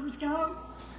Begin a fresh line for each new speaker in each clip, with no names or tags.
systems go?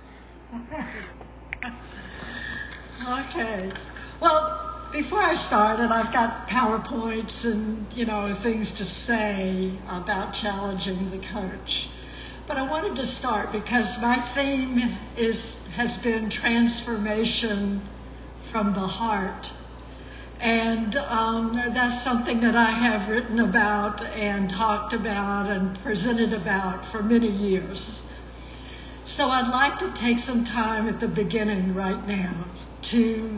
Okay. Well, before I start, and I've got PowerPoints and, things to say about challenging the coach. But I wanted to start because my theme has been transformation from the heart. And that's something that I have written about and talked about and presented about for many years. So I'd like to take some time at the beginning right now to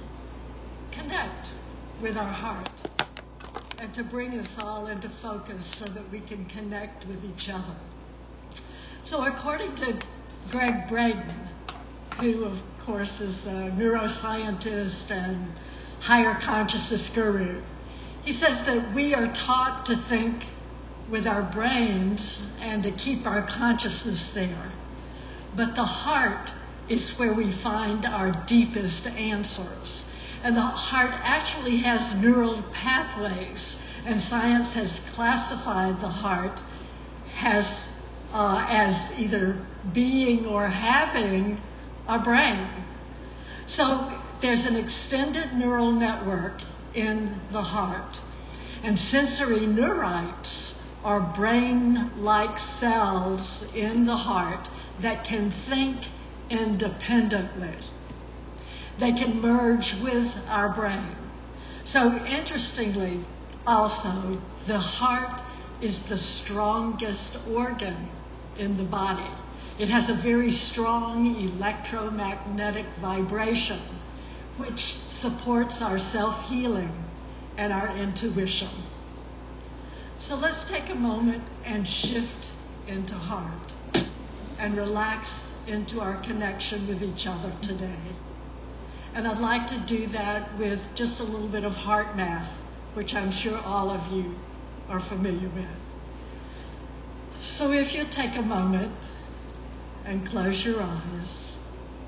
connect with our heart and to bring us all into focus so that we can connect with each other. So according to Gregg Braden, who of course is a neuroscientist and higher consciousness guru, he says that we are taught to think with our brains and to keep our consciousness there. But the heart is where we find our deepest answers. And the heart actually has neural pathways, and science has classified the heart as either being or having a brain. So there's an extended neural network in the heart. And sensory neurites are brain-like cells in the heart that can think independently. They can merge with our brain. So interestingly, also, the heart is the strongest organ in the body. It has a very strong electromagnetic vibration, which supports our self-healing and our intuition. So let's take a moment and shift into heart and relax into our connection with each other today. And I'd like to do that with just a little bit of heart math, which I'm sure all of you are familiar with. So if you take a moment and close your eyes,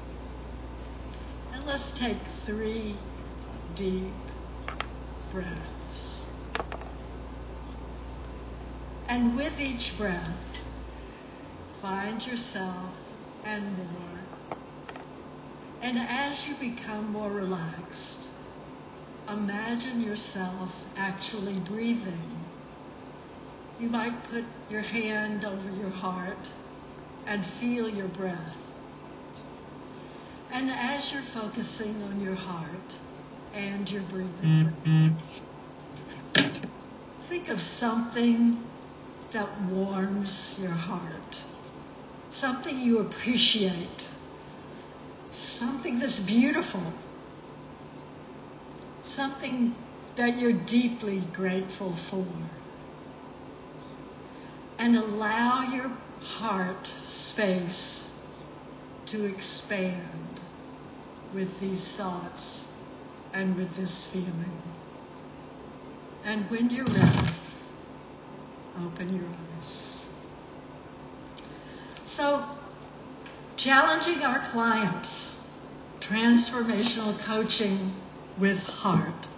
and let's take 3 deep breaths. And with each breath, find yourself and more. And as you become more relaxed, imagine yourself actually breathing. You might put your hand over your heart and feel your breath. And as you're focusing on your heart and your breathing, think of something that warms your heart, something you appreciate, something that's beautiful, something that you're deeply grateful for. And allow your heart space to expand with these thoughts and with this feeling. And when you're ready, open your eyes. So, challenging our clients, transformational coaching with heart.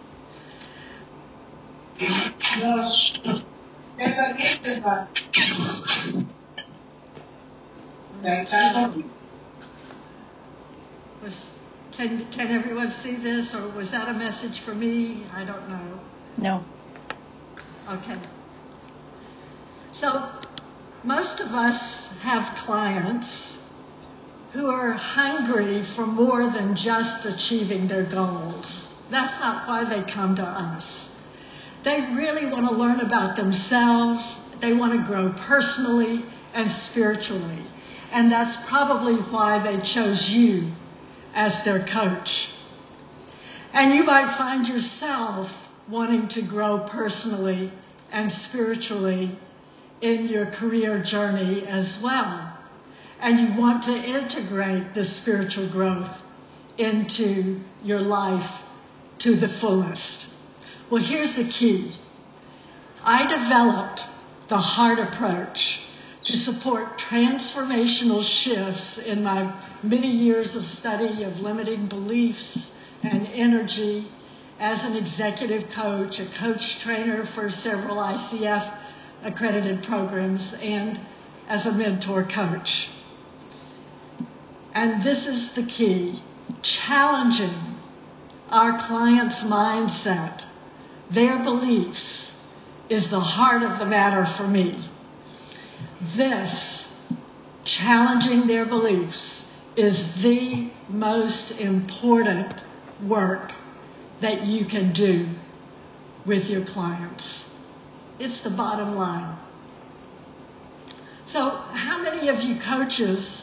Can everyone see this, or was that a message for me? I don't know.
No.
Okay. So most of us have clients who are hungry for more than just achieving their goals. That's not why they come to us. They really want to learn about themselves. They want to grow personally and spiritually. And that's probably why they chose you as their coach. And you might find yourself wanting to grow personally and spiritually in your career journey as well. And you want to integrate the spiritual growth into your life to the fullest. Well, here's the key. I developed the heart approach to support transformational shifts in my many years of study of limiting beliefs and energy as an executive coach, a coach trainer for several ICF accredited programs, and as a mentor coach. and this is the key, challenging our client's mindset, their beliefs, is the heart of the matter for me. This, challenging their beliefs, is the most important work that you can do with your clients. It's the bottom line. So how many of you coaches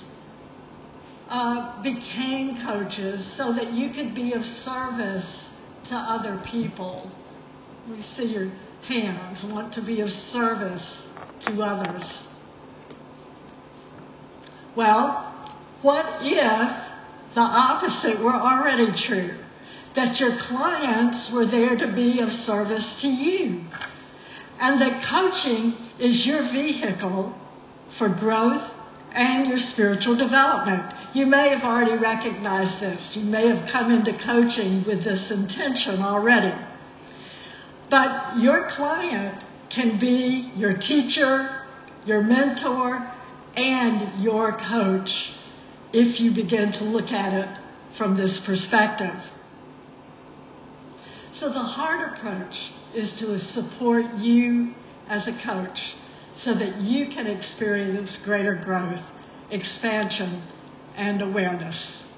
became coaches so that you could be of service to other people? We see your hands, want to be of service to others. Well, what if the opposite were already true? That your clients were there to be of service to you, and that coaching is your vehicle for growth and your spiritual development. You may have already recognized this. You may have come into coaching with this intention already. But your client can be your teacher, your mentor, and your coach if you begin to look at it from this perspective. So the hard approach is to support you as a coach so that you can experience greater growth, expansion, and awareness.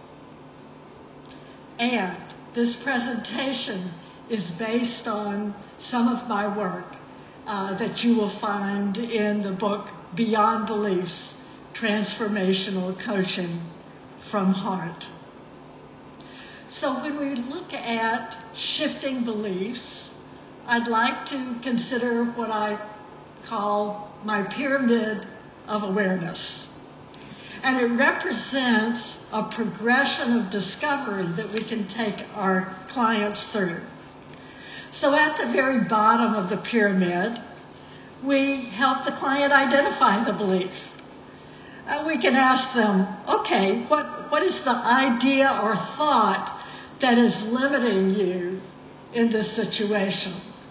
And this presentation is based on some of my work that you will find in the book Beyond Beliefs, Transformational Coaching from Heart. So when we look at shifting beliefs, I'd like to consider what I call my pyramid of awareness. And it represents a progression of discovery that we can take our clients through. So at the very bottom of the pyramid, we help the client identify the belief. We can ask them, okay, what is the idea or thought that is limiting you in this situation?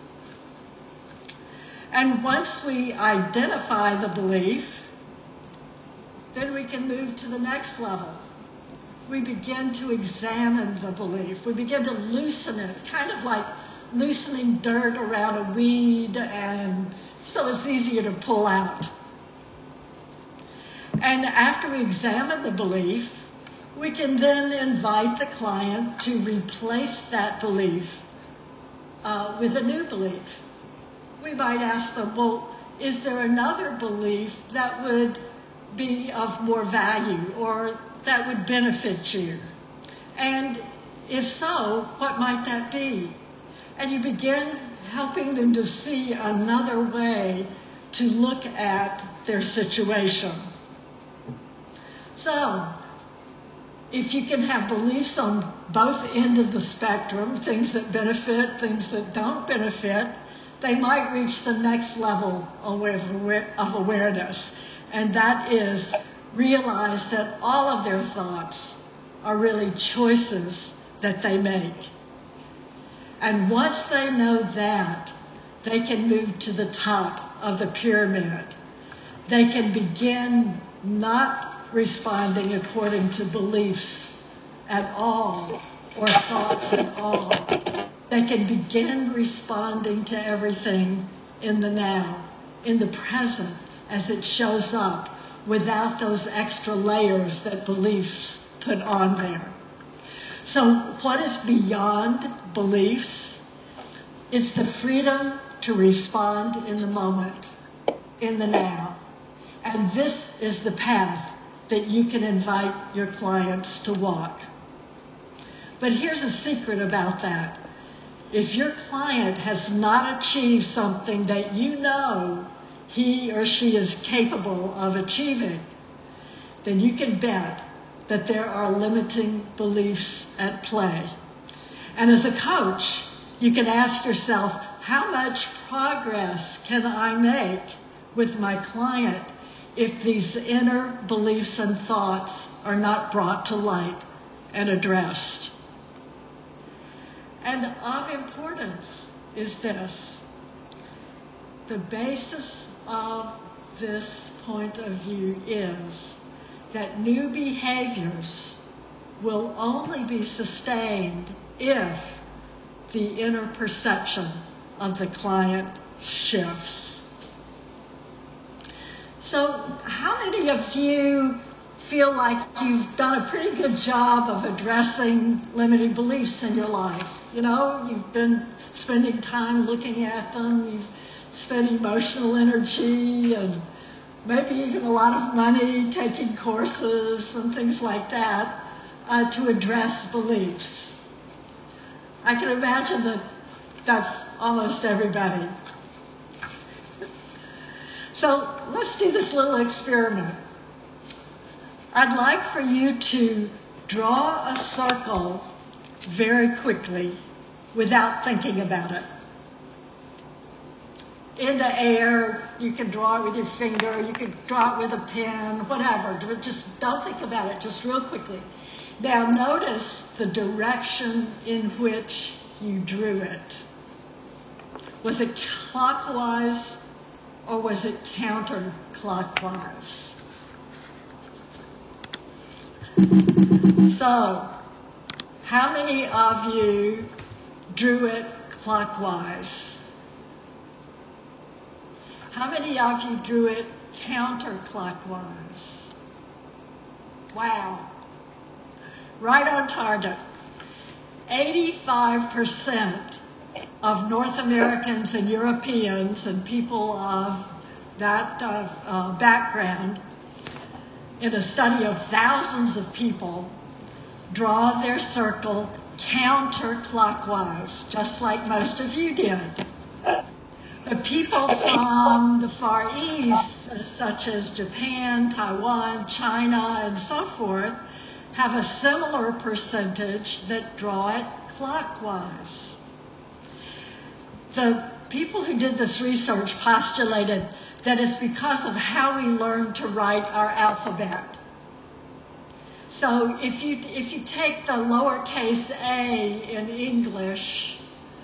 And once we identify the belief, then we can move to the next level. We begin to examine the belief. We begin to loosen it, kind of like loosening dirt around a weed, and so it's easier to pull out. And after we examine the belief, we can then invite the client to replace that belief with a new belief. We might ask them, well, is there another belief that would be of more value or that would benefit you? And if so, what might that be? And you begin helping them to see another way to look at their situation. So, if you can have beliefs on both ends of the spectrum, things that benefit, things that don't benefit, they might reach the next level of awareness. And that is realize that all of their thoughts are really choices that they make. And once they know that, they can move to the top of the pyramid. They can begin not responding according to beliefs at all or thoughts at all. They can begin responding to everything in the now, in the present, as it shows up, without those extra layers that beliefs put on there. So what is beyond beliefs? It's the freedom to respond in the moment, in the now. And this is the path that you can invite your clients to walk. But here's a secret about that. If your client has not achieved something that you know he or she is capable of achieving, then you can bet that there are limiting beliefs at play. And as a coach, you can ask yourself, how much progress can I make with my client if these inner beliefs and thoughts are not brought to light and addressed? And of importance is this. The basis of this point of view is that new behaviors will only be sustained if the inner perception of the client shifts. So how many of you feel like you've done a pretty good job of addressing limiting beliefs in your life? You know, you've been spending time looking at them, you've spent emotional energy and maybe even a lot of money taking courses and things like that to address beliefs. I can imagine that that's almost everybody. So let's do this little experiment. I'd like for you to draw a circle very quickly without thinking about it. In the air, you can draw it with your finger, you can draw it with a pen, whatever. Just don't think about it, just real quickly. Now notice the direction in which you drew it. Was it clockwise or was it counterclockwise? So, how many of you drew it clockwise? How many of you drew it counterclockwise? Wow. Right on target. 85% of North Americans and Europeans and people of that background, in a study of thousands of people, draw their circle counterclockwise, just like most of you did. The people from the Far East, such as Japan, Taiwan, China, and so forth, have a similar percentage that draw it clockwise. The people who did this research postulated that it's because of how we learn to write our alphabet. So if you take the lowercase a in English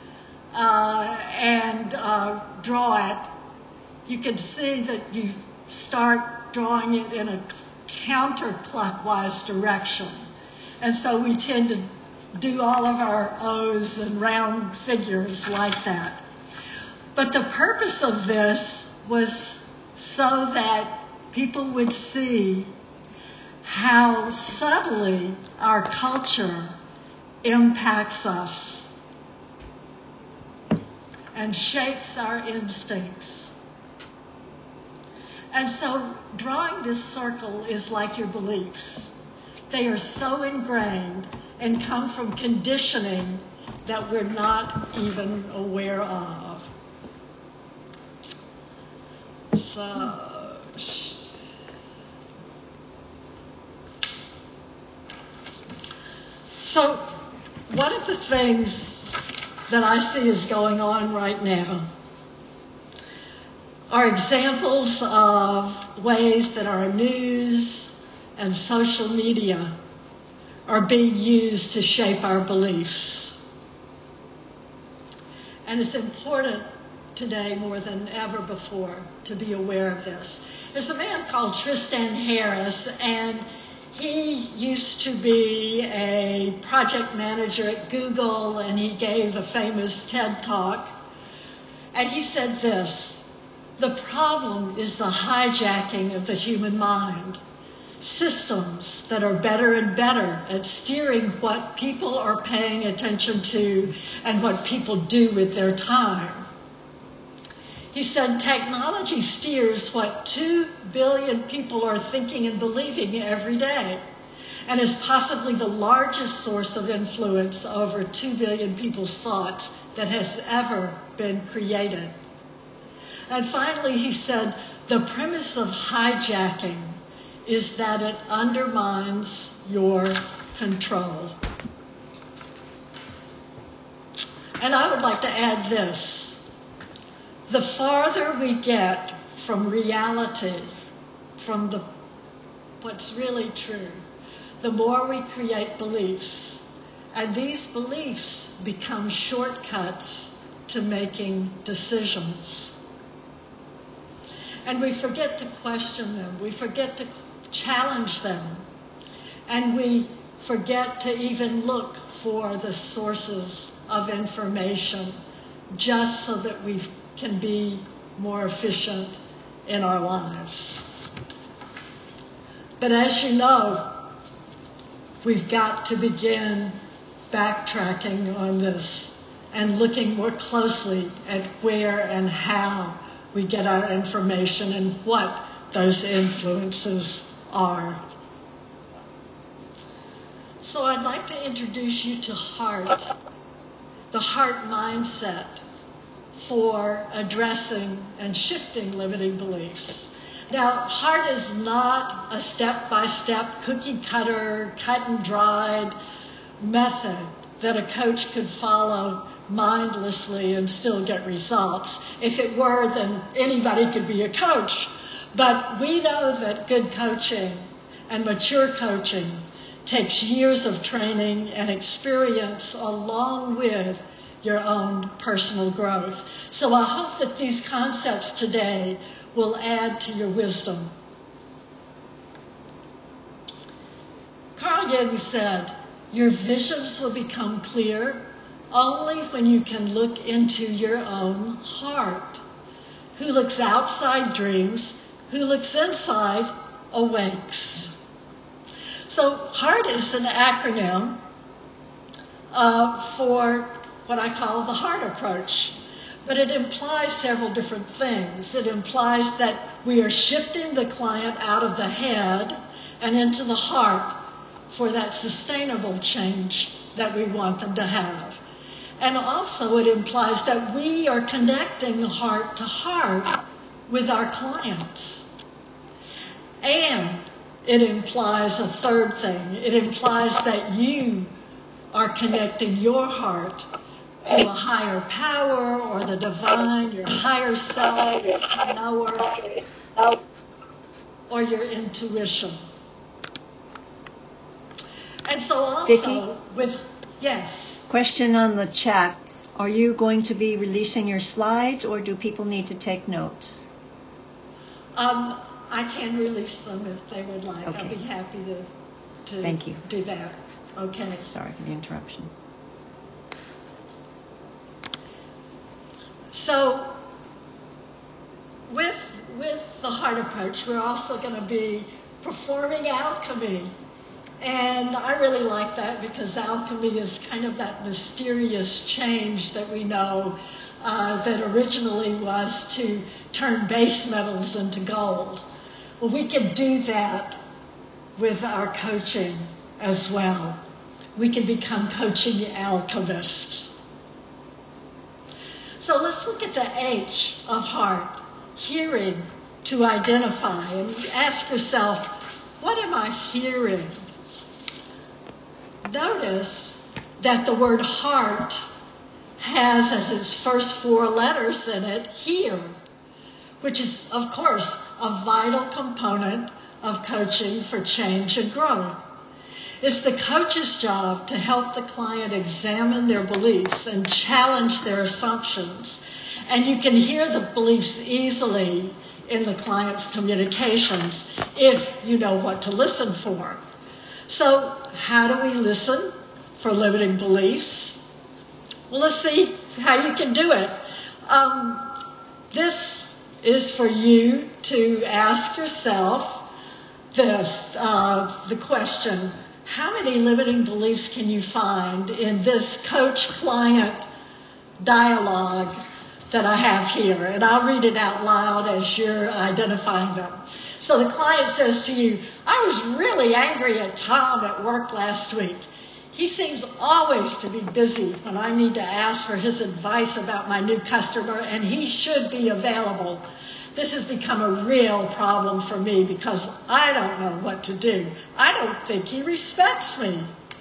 and draw it, you can see that you start drawing it in a counterclockwise direction. And so we tend to do all of our O's and round figures like that. But the purpose of this was so that people would see how subtly our culture impacts us and shapes our instincts. And so drawing this circle is like your beliefs. They are so ingrained and come from conditioning that we're not even aware of. So one of the things that I see is going on right now are examples of ways that our news and social media are being used to shape our beliefs. And it's important today more than ever before to be aware of this. There's a man called Tristan Harris, and he used to be a project manager at Google, and he gave a famous TED Talk. And he said this: the problem is the hijacking of the human mind. Systems that are better and better at steering what people are paying attention to and what people do with their time. He said technology steers what 2 billion people are thinking and believing every day, and is possibly the largest source of influence over 2 billion people's thoughts that has ever been created. And finally, he said, the premise of hijacking is that it undermines your control. And I would like to add this. The farther we get from reality, from what's really true, the more we create beliefs. And these beliefs become shortcuts to making decisions. And we forget to question them. We forget to challenge them, and we forget to even look for the sources of information just so that we can be more efficient in our lives. But as you know, we've got to begin backtracking on this and looking more closely at where and how we get our information and what those influences are. So I'd like to introduce you to HEART, the HEART mindset for addressing and shifting limiting beliefs. Now, HEART is not a step-by-step, cookie-cutter, cut-and-dried method that a coach could follow mindlessly and still get results. If it were, then anybody could be a coach. But we know that good coaching and mature coaching takes years of training and experience along with your own personal growth. So I hope that these concepts today will add to your wisdom. Carl Jung said, your visions will become clear only when you can look into your own heart. Who looks outside dreams, who looks inside awakes. So HEART is an acronym for what I call the HEART approach. But it implies several different things. It implies that we are shifting the client out of the head and into the heart for that sustainable change that we want them to have. And also it implies that we are connecting heart to heart with our clients. And it implies a third thing. It implies that you are connecting your heart to a higher power or the divine, your higher self, your knower, or your intuition. And so also
Vicki?
Yes.
Question on the chat. Are you going to be releasing your slides or do people need to take notes?
I can release them if they would like.
Okay.
I'll be happy to
Thank you.
do that. Okay.
Sorry for the interruption.
So with the HEART approach, we're also going to be performing alchemy. And I really like that because alchemy is kind of that mysterious change that we know that originally was to turn base metals into gold. Well, we can do that with our coaching as well. We can become coaching alchemists. So let's look at the H of HEART, hearing to identify, and ask yourself, what am I hearing? Notice that the word heart has as its first four letters in it, hear, which is, of course, a vital component of coaching for change and growth. It's the coach's job to help the client examine their beliefs and challenge their assumptions. And you can hear the beliefs easily in the client's communications if you know what to listen for. So how do we listen for limiting beliefs? Well, let's see how you can do it. This is for you to ask yourself the question, how many limiting beliefs can you find in this coach-client dialogue that I have here? And I'll read it out loud as you're identifying them. So the client says to you, I was really angry at Tom at work last week. He seems always to be busy when I need to ask for his advice about my new customer, and he should be available. This has become a real problem for me because I don't know what to do. I don't think he respects me.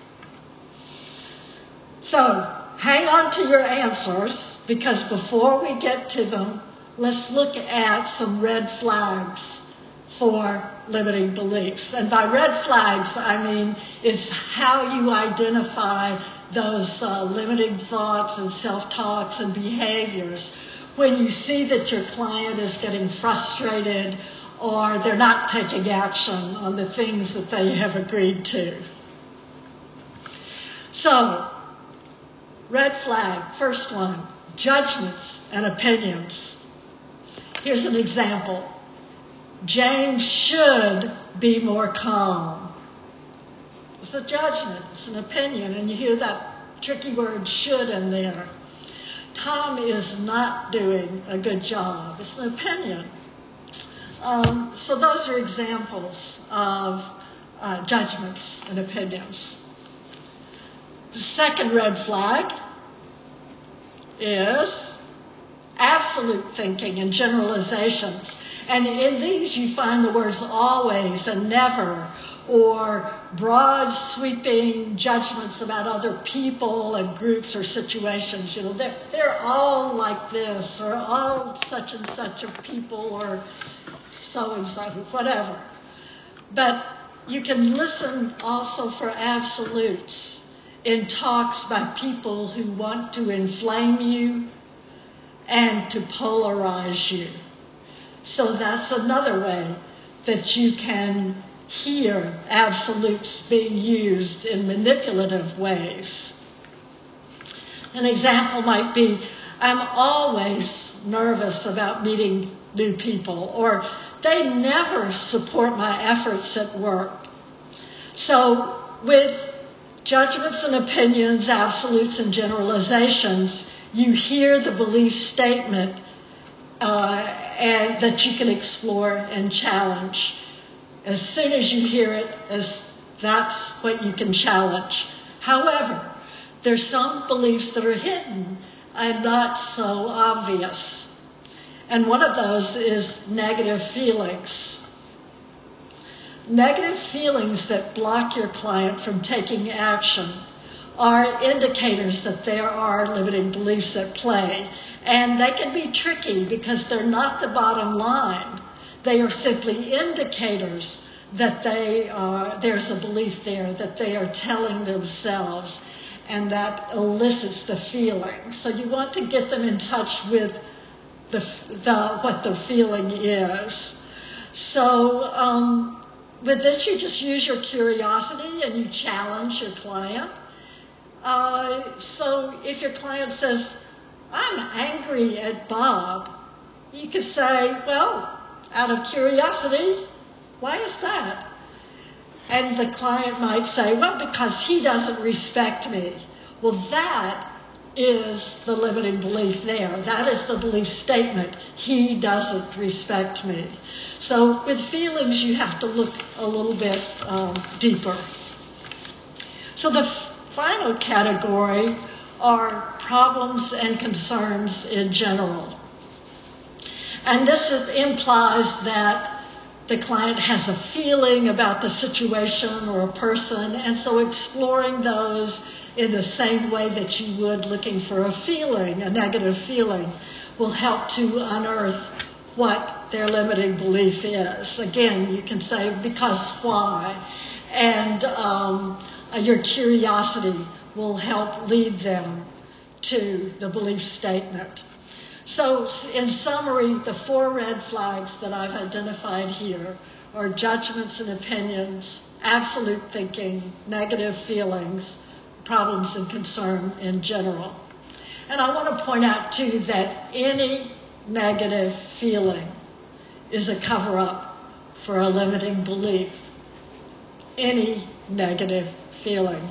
So hang on to your answers, because before we get to them, let's look at some red flags for limiting beliefs. And by red flags, I mean it's how you identify those limiting thoughts and self-talks and behaviors when you see that your client is getting frustrated or they're not taking action on the things that they have agreed to. So, red flag, first one, judgments and opinions. Here's an example. James should be more calm. It's a judgment, it's an opinion, and you hear that tricky word should in there. Tom is not doing a good job. It's an opinion. So those are examples of judgments and opinions. The second red flag is absolute thinking and generalizations. And in these you find the words always and never, or broad sweeping judgments about other people and groups or situations. You know, they're all like this, or all such and such of people, or so and so, whatever. But you can listen also for absolutes in talks by people who want to inflame you and to polarize you. So that's another way that you can hear absolutes being used in manipulative ways. An example might be, I'm always nervous about meeting new people, or they never support my efforts at work. So with judgments and opinions, absolutes and generalizations, you hear the belief statement and that you can explore and challenge. As soon as you hear it, that's what you can challenge. However, there's some beliefs that are hidden and not so obvious. And one of those is negative feelings. Negative feelings that block your client from taking action are indicators that there are limiting beliefs at play. And they can be tricky because they're not the bottom line. They are simply indicators that there's a belief there that they are telling themselves, and that elicits the feeling. So you want to get them in touch with what the feeling is. So with this, you just use your curiosity and you challenge your client. So if your client says, I'm angry at Bob, you could say, well, out of curiosity, why is that? And the client might say, well, because he doesn't respect me. Well, that is the limiting belief there. That is the belief statement. He doesn't respect me. So with feelings, you have to look a little bit deeper. So the final category are problems and concerns in general. And this implies that the client has a feeling about the situation or a person, and so exploring those in the same way that you would looking for a feeling, a negative feeling, will help to unearth what their limiting belief is. Again, you can say, because why? And your curiosity will help lead them to the belief statement. So in summary, the 4 red flags that I've identified here are judgments and opinions, absolute thinking, negative feelings, problems and concern in general. And I want to point out too that any negative feeling is a cover-up for a limiting belief. Any negative feeling.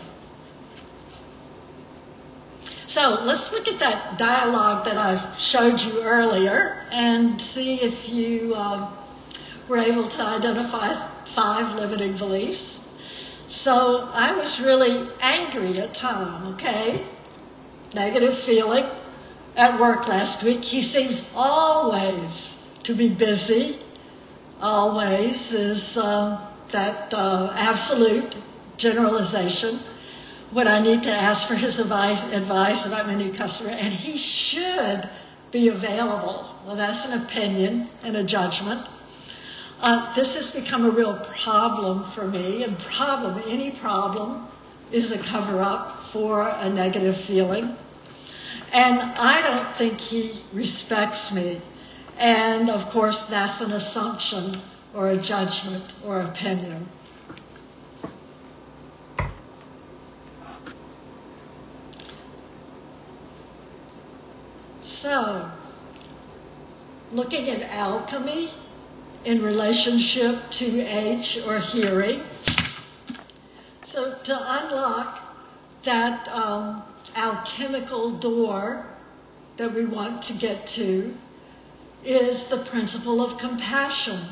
So let's look at that dialogue that I showed you earlier and see if you were able to identify 5 limiting beliefs. So I was really angry at Tom, okay? Negative feeling at work last week. He seems always to be busy. Always is that absolute generalization. When I need to ask for his advice about my new customer, and he should be available. Well, that's an opinion and a judgment. This has become a real problem for me, and any problem is a cover-up for a negative feeling. And I don't think he respects me. And, of course, that's an assumption or a judgment or opinion. So, looking at alchemy in relationship to age or hearing. So to unlock that alchemical door that we want to get to is the principle of compassion.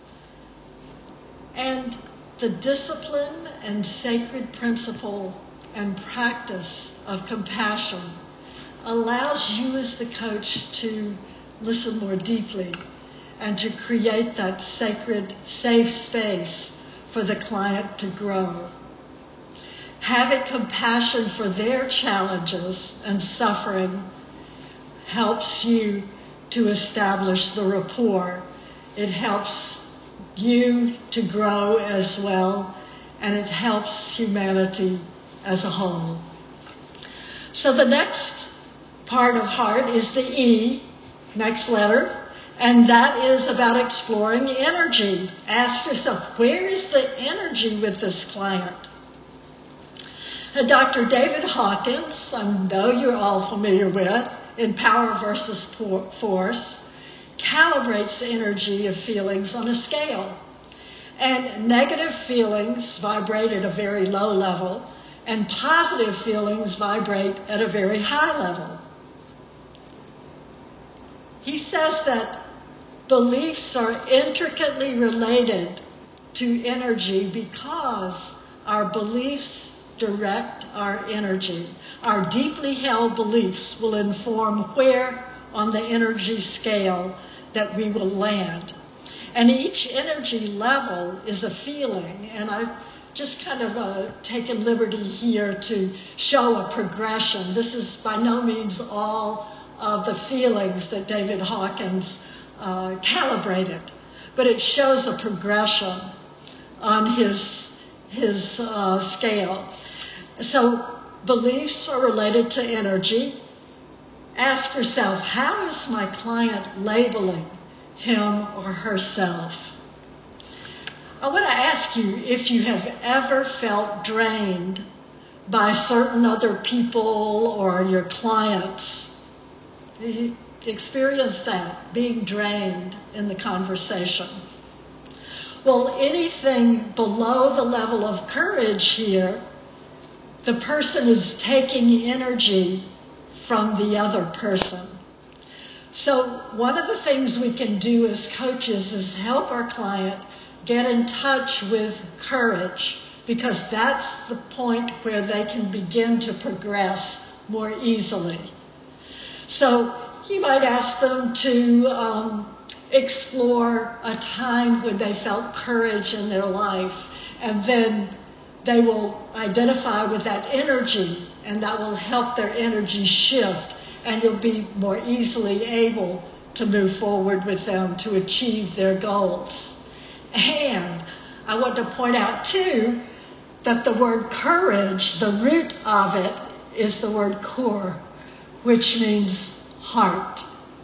And the discipline and sacred principle and practice of compassion allows you as the coach to listen more deeply and to create that sacred, safe space for the client to grow. Having compassion for their challenges and suffering helps you to establish the rapport. It helps you to grow as well, and it helps humanity as a whole. So the next part of heart is the E, next letter, and that is about exploring energy. Ask yourself, where is the energy with this client? Dr. David Hawkins, I know you're all familiar with, in Power versus Force, calibrates the energy of feelings on a scale. And negative feelings vibrate at a very low level, and positive feelings vibrate at a very high level. He says that beliefs are intricately related to energy because our beliefs direct our energy. Our deeply held beliefs will inform where on the energy scale that we will land. And each energy level is a feeling, and I've just kind of taken liberty here to show a progression. This is by no means all of the feelings that David Hawkins calibrated, but it shows a progression on his scale. So beliefs are related to energy. Ask yourself, how is my client labeling him or herself? I want to ask you if you have ever felt drained by certain other people or your clients. You experience that, being drained in the conversation. Well, anything below the level of courage here, the person is taking energy from the other person. So one of the things we can do as coaches is help our client get in touch with courage, because that's the point where they can begin to progress more easily. So you might ask them to explore a time when they felt courage in their life, and then they will identify with that energy, and that will help their energy shift, and you'll be more easily able to move forward with them to achieve their goals. And I want to point out, too, that the word courage, the root of it is the word kor, which means heart.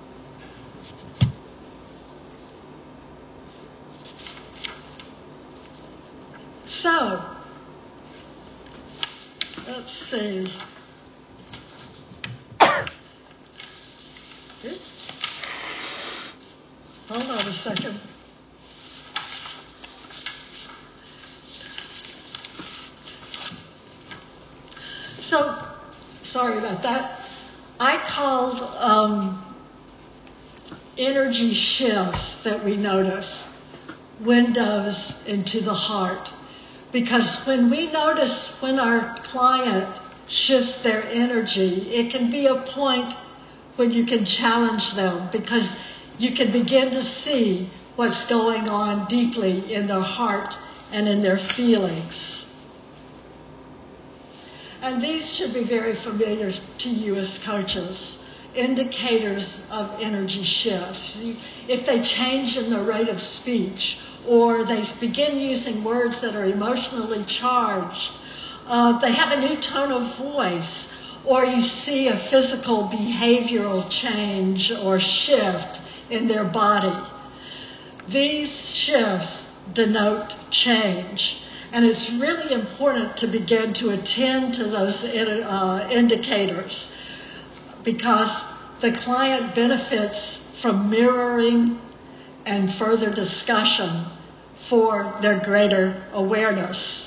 So, let's see. Hold on a second. So, sorry about that. I called energy shifts that we notice windows into the heart. Because when we notice when our client shifts their energy, it can be a point when you can challenge them, because you can begin to see what's going on deeply in their heart and in their feelings. And these should be very familiar to you as coaches, indicators of energy shifts. If they change in their rate of speech, or they begin using words that are emotionally charged, they have a new tone of voice, or you see a physical behavioral change or shift in their body. These shifts denote change. And it's really important to begin to attend to those indicators, because the client benefits from mirroring and further discussion for their greater awareness.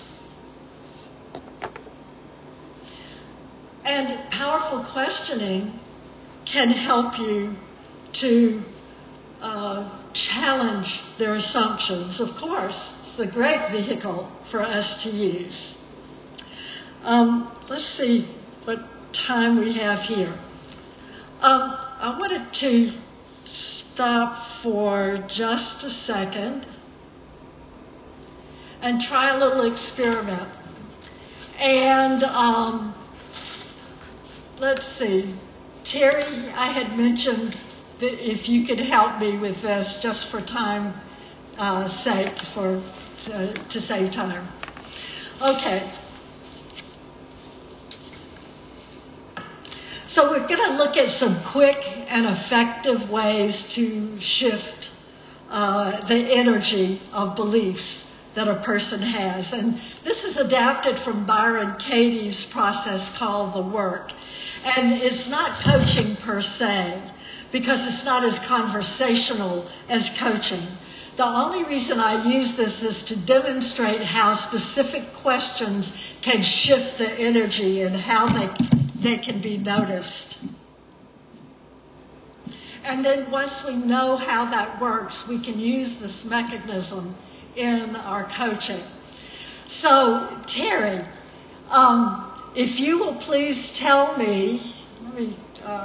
And powerful questioning can help you to challenge their assumptions. Of course, it's a great vehicle for us to use. Let's see what time we have here. I wanted to stop for just a second and try a little experiment. And let's see. Terry, I had mentioned that if you could help me with this, just for time sake, to save time. Okay. So we're going to look at some quick and effective ways to shift the energy of beliefs that a person has. And this is adapted from Byron Katie's process called The Work. And it's not coaching per se, because it's not as conversational as coaching. The only reason I use this is to demonstrate how specific questions can shift the energy and how they can be noticed. And then once we know how that works, we can use this mechanism in our coaching. So, Terry, if you will please tell me, let me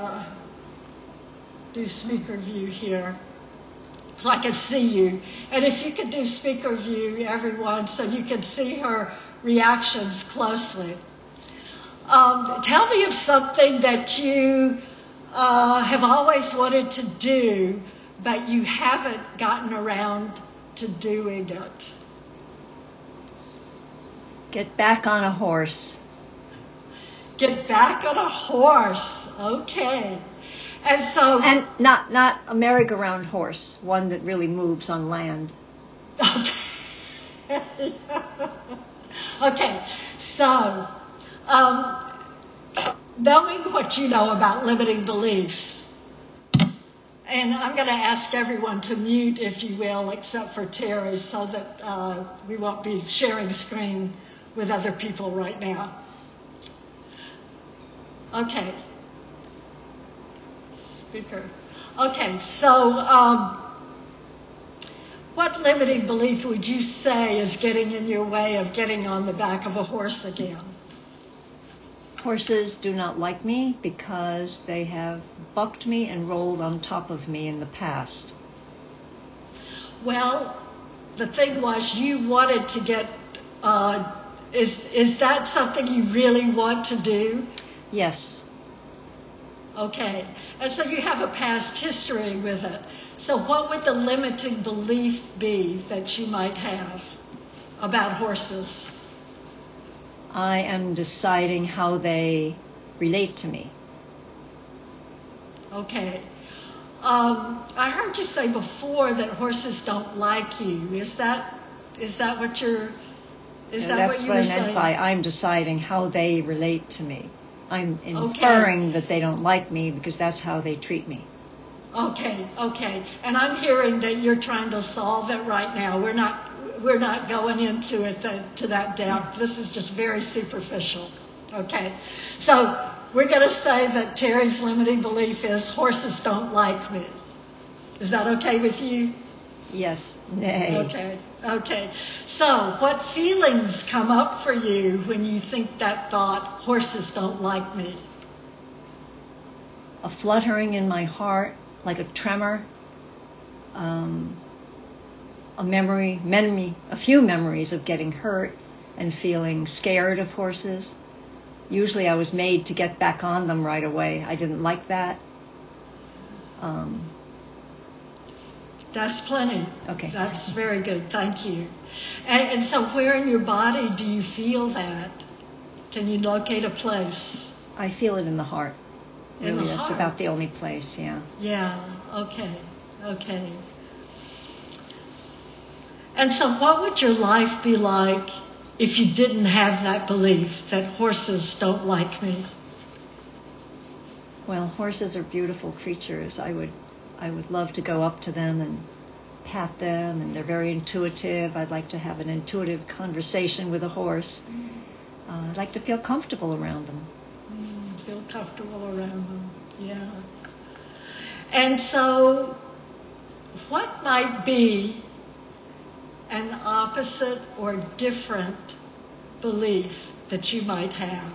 do speaker view here so I can see you. And if you could do speaker view, everyone, so you can see her reactions closely. Tell me of something that you have always wanted to do, but you haven't gotten around to doing it.
Get back on a horse.
Get back on a horse. Okay. And so...
And not a merry-go-round horse, one that really moves on land.
Okay. Okay. So, knowing what you know about limiting beliefs, and I'm going to ask everyone to mute, if you will, except for Terry, so that we won't be sharing screen with other people right now. Okay. Speaker. Okay, so what limiting belief would you say is getting in your way of getting on the back of a horse again?
Horses do not like me because they have bucked me and rolled on top of me in the past.
Well, the thing was, you wanted to get, is that something you really want to do?
Yes.
Okay, and so you have a past history with it. So what would the limiting belief be that you might have about horses?
I am deciding how they relate to me.
Okay. I heard you say before that horses don't like you. Is that what you're? Is that what you were saying?
That's what I meant by I'm deciding how they relate to me. I'm inferring that they don't like me because that's how they treat me.
Okay. And I'm hearing that you're trying to solve it right now. We're not going into it to that depth. This is just very superficial. Okay. So we're going to say that Terry's limiting belief is horses don't like me. Is that okay with you?
Yes. Nay.
Okay. So what feelings come up for you when you think that thought, horses don't like me?
A fluttering in my heart, like a tremor. A few memories of getting hurt and feeling scared of horses. Usually I was made to get back on them right away. I didn't like that.
That's plenty.
Okay.
That's very good. Thank you. And so where in your body do you feel that? Can you locate a place?
I feel it in the heart.
In
really,
the
that's
heart?
about the only place, yeah.
Yeah. Okay. And so what would your life be like if you didn't have that belief that horses don't like me?
Well, horses are beautiful creatures. I would love to go up to them and pat them, and they're very intuitive. I'd like to have an intuitive conversation with a horse. I'd like to feel comfortable around them.
Feel comfortable around them, yeah. And so what might be an opposite or different belief that you might have?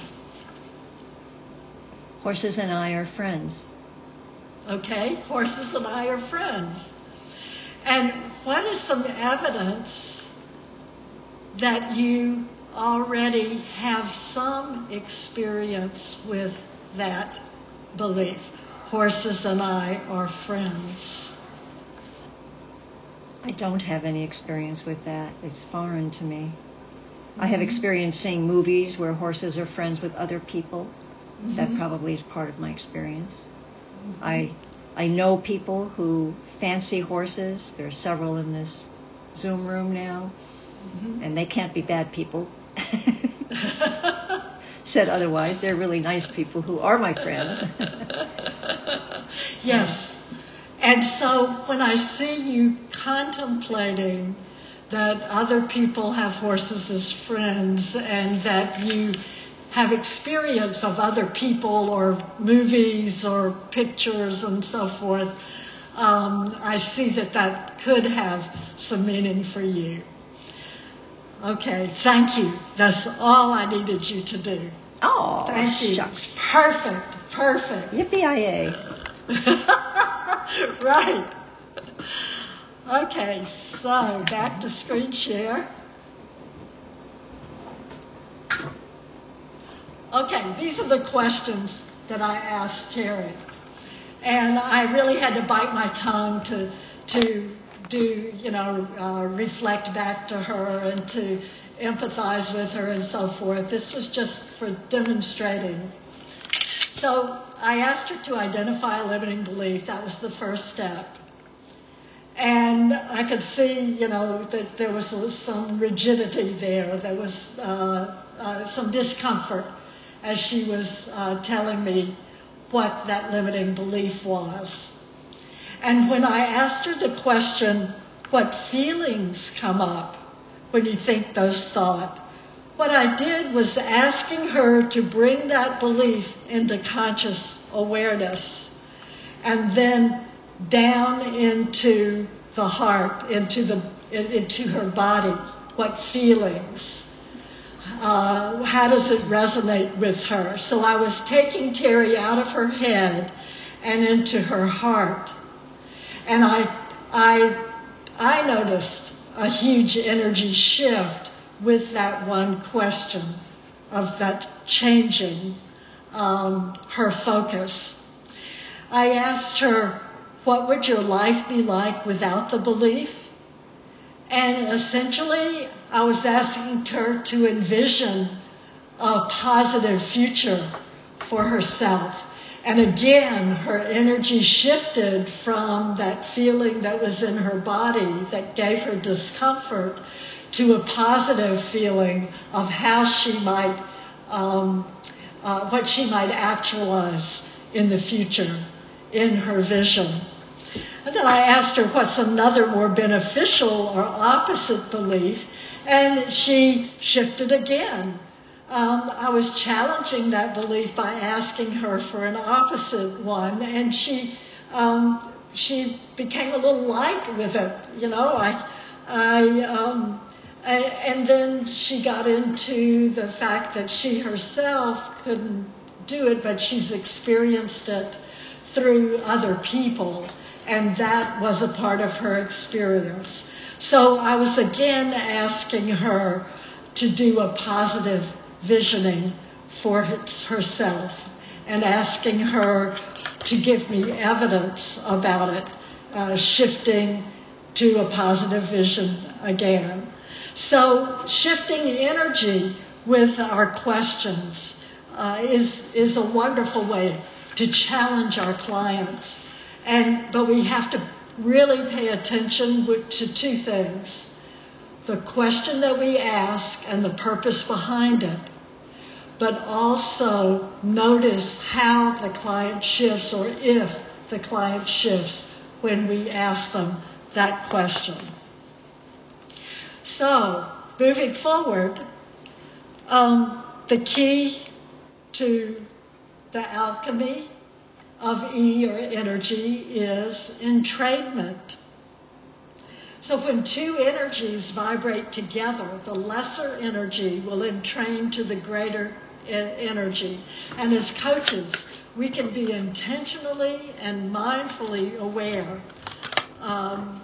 Horses and I are friends.
Okay, horses and I are friends. And what is some evidence that you already have some experience with that belief? Horses and I are friends.
I don't have any experience with that. It's foreign to me. I have experience seeing movies where horses are friends with other people. That probably is part of my experience. I know people who fancy horses. There are several in this Zoom room now, and they can't be bad people. Said otherwise, they're really nice people who are my friends.
Yes. And so when I see you contemplating that other people have horses as friends and that you have experience of other people or movies or pictures and so forth, I see that could have some meaning for you. Okay, thank you. That's all I needed you to do.
Oh,
thank you.
Shucks.
Perfect.
Yippee-yi-yay.
Right. Okay, so back to screen share. Okay, these are the questions that I asked Terry. And I really had to bite my tongue to do, reflect back to her and to empathize with her and so forth. This was just for demonstrating. So I asked her to identify a limiting belief. That was the first step. And I could see, that there was some rigidity there. There was some discomfort as she was telling me what that limiting belief was. And when I asked her the question, what feelings come up when you think those thoughts, what I did was asking her to bring that belief into conscious awareness and then down into the heart, into her body. What feelings? How does it resonate with her? So I was taking Terry out of her head and into her heart. And I noticed a huge energy shift with that one question of that changing her focus. I asked her, what would your life be like without the belief? And essentially, I was asking her to envision a positive future for herself. And again, her energy shifted from that feeling that was in her body that gave her discomfort to a positive feeling of how she might, what she might actualize in the future in her vision. And then I asked her what's another more beneficial or opposite belief, and she shifted again. I was challenging that belief by asking her for an opposite one, and she became a little light with it, and then she got into the fact that she herself couldn't do it, but she's experienced it through other people, and that was a part of her experience. So I was again asking her to do a positive visioning for herself and asking her to give me evidence about it, shifting to a positive vision again. So shifting energy with our questions is a wonderful way to challenge our clients. But we have to really pay attention to two things. the question that we ask and the purpose behind it, but also notice how the client shifts or if the client shifts when we ask them that question. So, moving forward, the key to the alchemy of E or energy is entrainment. So when two energies vibrate together, the lesser energy will entrain to the greater energy. And as coaches, we can be intentionally and mindfully aware of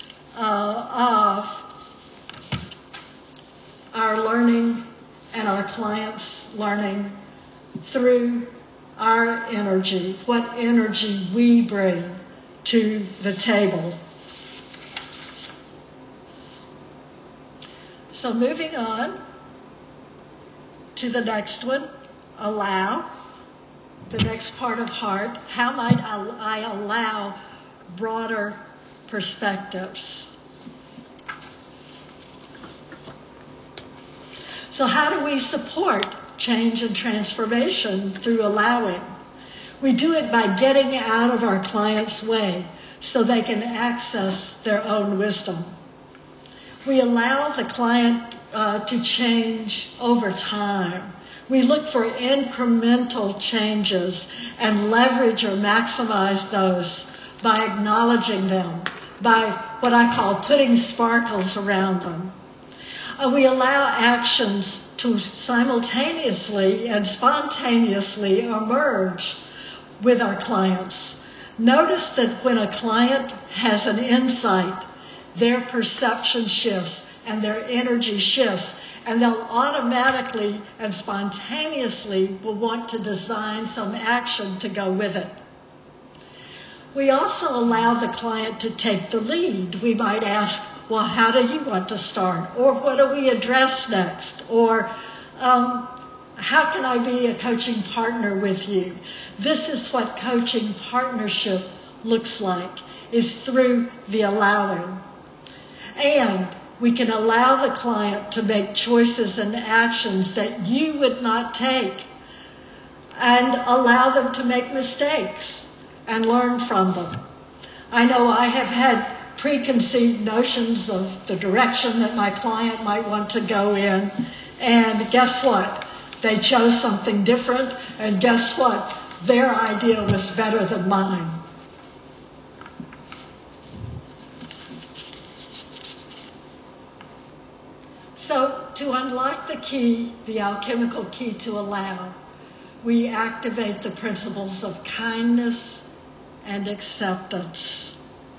our learning and our clients' learning through our energy, what energy we bring to the table. So moving on to the next one, allow. The next part of heart, how might I allow broader perspectives? So how do we support change and transformation through allowing? We do it by getting out of our client's way so they can access their own wisdom. We allow the client to change over time. We look for incremental changes and leverage or maximize those by acknowledging them, by what I call putting sparkles around them. We allow actions to simultaneously and spontaneously emerge with our clients. Notice that when a client has an insight, their perception shifts and their energy shifts, and they'll automatically and spontaneously will want to design some action to go with it. We also allow the client to take the lead. We might ask, well, how do you want to start? Or what do we address next? Or how can I be a coaching partner with you? This is what coaching partnership looks like, is through the allowing. And we can allow the client to make choices and actions that you would not take, and allow them to make mistakes and learn from them. I know I have had preconceived notions of the direction that my client might want to go in, and guess what? They chose something different, and guess what? Their idea was better than mine. So, to unlock the key, the alchemical key to allow, we activate the principles of kindness and acceptance.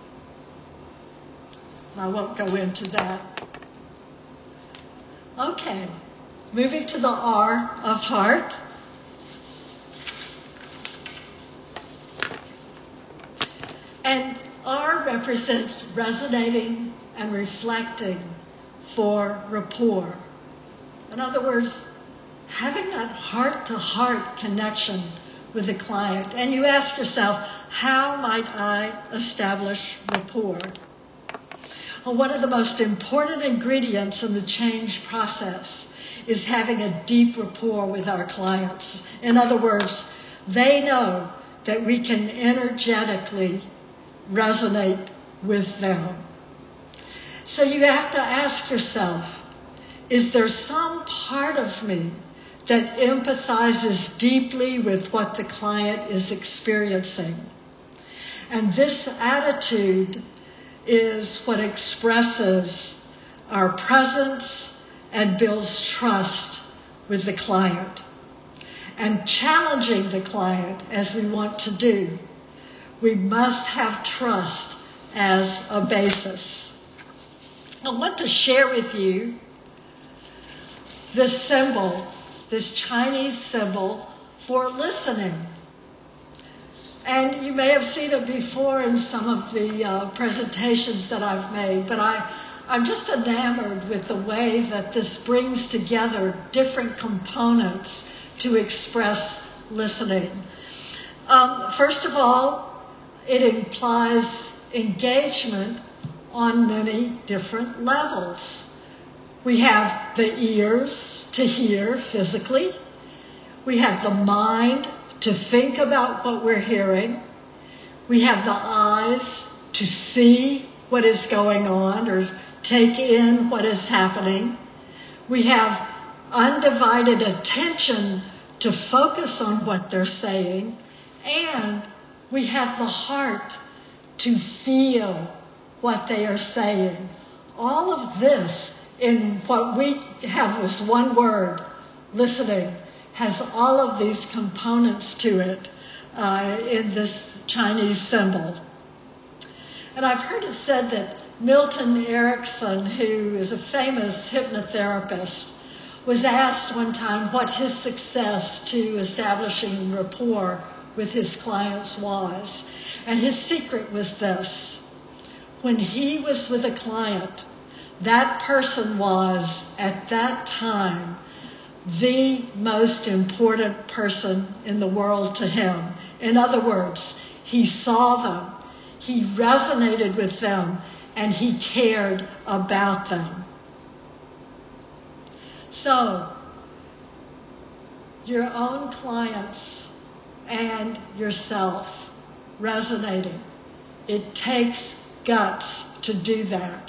I won't go into that. Okay, moving to the R of heart. And R represents resonating and reflecting for rapport. In other words, having that heart-to-heart connection with the client. And you ask yourself, how might I establish rapport? Well, one of the most important ingredients in the change process is having a deep rapport with our clients. In other words, they know that we can energetically resonate with them. So you have to ask yourself, is there some part of me that empathizes deeply with what the client is experiencing? And this attitude is what expresses our presence and builds trust with the client. And challenging the client, as we want to do, we must have trust as a basis. I want to share with you this symbol, this Chinese symbol for listening. And you may have seen it before in some of the presentations that I've made, but I'm just enamored with the way that this brings together different components to express listening. First of all, it implies engagement on many different levels. We have the ears to hear physically. We have the mind to think about what we're hearing. We have the eyes to see what is going on or take in what is happening. We have undivided attention to focus on what they're saying. And we have the heart to feel what they are saying. All of this in what we have as one word, listening, has all of these components to it in this Chinese symbol. And I've heard it said that Milton Erickson, who is a famous hypnotherapist, was asked one time what his success to establishing rapport with his clients was. And his secret was this: when he was with a client, that person was, at that time, the most important person in the world to him. In other words, he saw them, he resonated with them, and he cared about them. So, your own clients and yourself resonating. It takes guts to do that.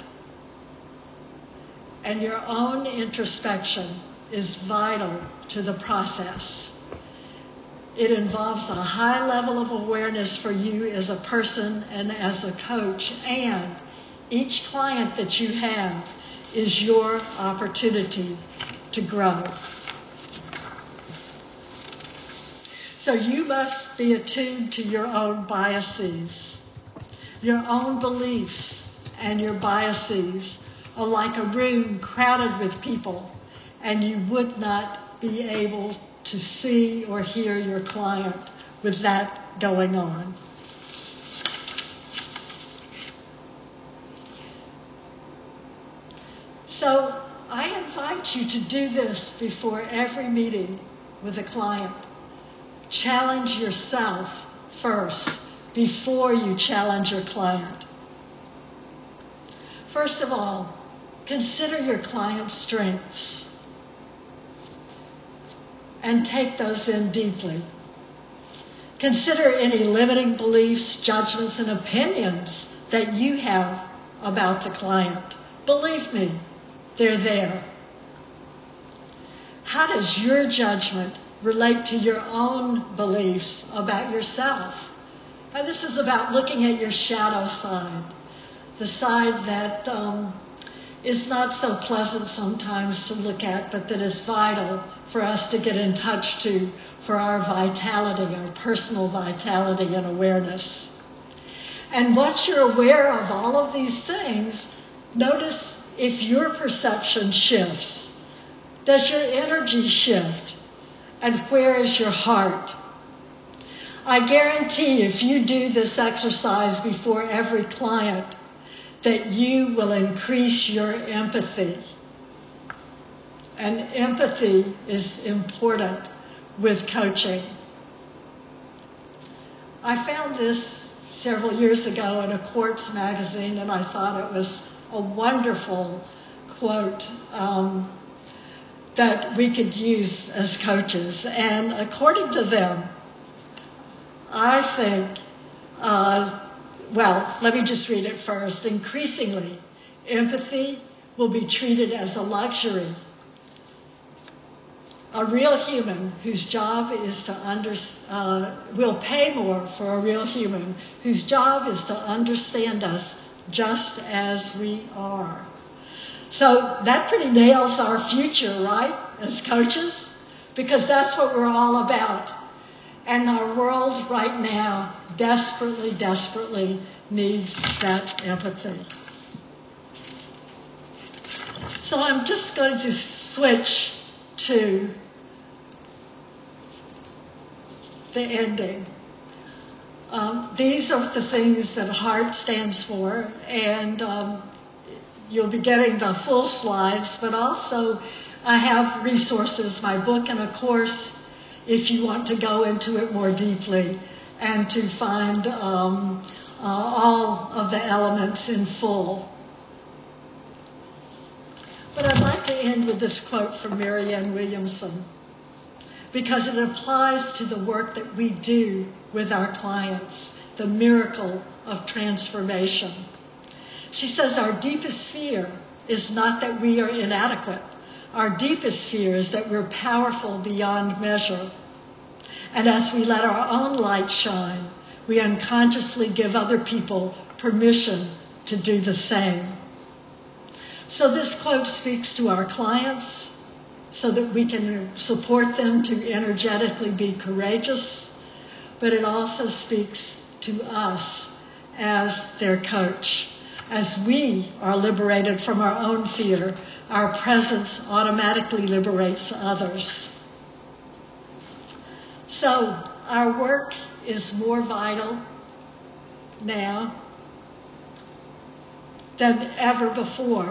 And your own introspection is vital to the process. It involves a high level of awareness for you as a person and as a coach, and each client that you have is your opportunity to grow. So you must be attuned to your own biases. Your own beliefs and your biases are like a room crowded with people, and you would not be able to see or hear your client with that going on. So I invite you to do this before every meeting with a client. Challenge yourself first before you challenge your client. First of all, consider your client's strengths and take those in deeply. Consider any limiting beliefs, judgments, and opinions that you have about the client. Believe me, they're there. How does your judgment relate to your own beliefs about yourself? Now, this is about looking at your shadow side, the side that is not so pleasant sometimes to look at, but that is vital for us to get in touch to for our vitality, our personal vitality and awareness. And once you're aware of all of these things, notice if your perception shifts. Does your energy shift? And where is your heart? I guarantee if you do this exercise before every client, that you will increase your empathy. And empathy is important with coaching. I found this several years ago in a Quartz magazine, and I thought it was a wonderful quote that we could use as coaches. And according to them, I think, let me just read it first. Increasingly, empathy will be treated as a luxury. A real human whose job is to will pay more for a real human whose job is to understand us just as we are. So that pretty nails our future, right, as coaches? Because that's what we're all about. And our world right now desperately, desperately needs that empathy. So I'm just going to switch to the ending. These are the things that HEART stands for, and you'll be getting the full slides, but also I have resources, my book and a course, if you want to go into it more deeply and to find all of the elements in full. But I'd like to end with this quote from Marianne Williamson because it applies to the work that we do with our clients, the miracle of transformation. She says, our deepest fear is not that we are inadequate. Our deepest fear is that we're powerful beyond measure. And as we let our own light shine, we unconsciously give other people permission to do the same. So this quote speaks to our clients so that we can support them to energetically be courageous, but it also speaks to us as their coach. As we are liberated from our own fear, our presence automatically liberates others. So our work is more vital now than ever before.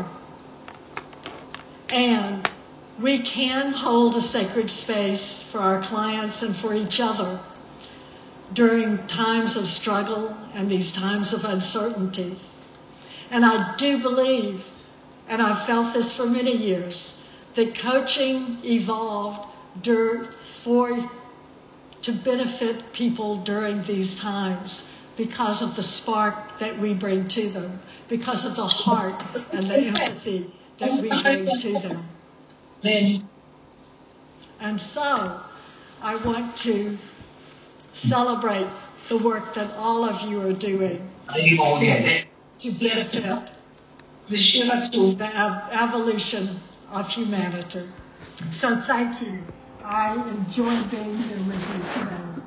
And we can hold a sacred space for our clients and for each other during times of struggle and these times of uncertainty. And I do believe, and I've felt this for many years, that coaching evolved to benefit people during these times because of the spark that we bring to them, because of the heart and the empathy that we bring to them. And so I want to celebrate the work that all of you are doing to benefit the evolution of humanity. So thank you. I enjoyed being here with you today.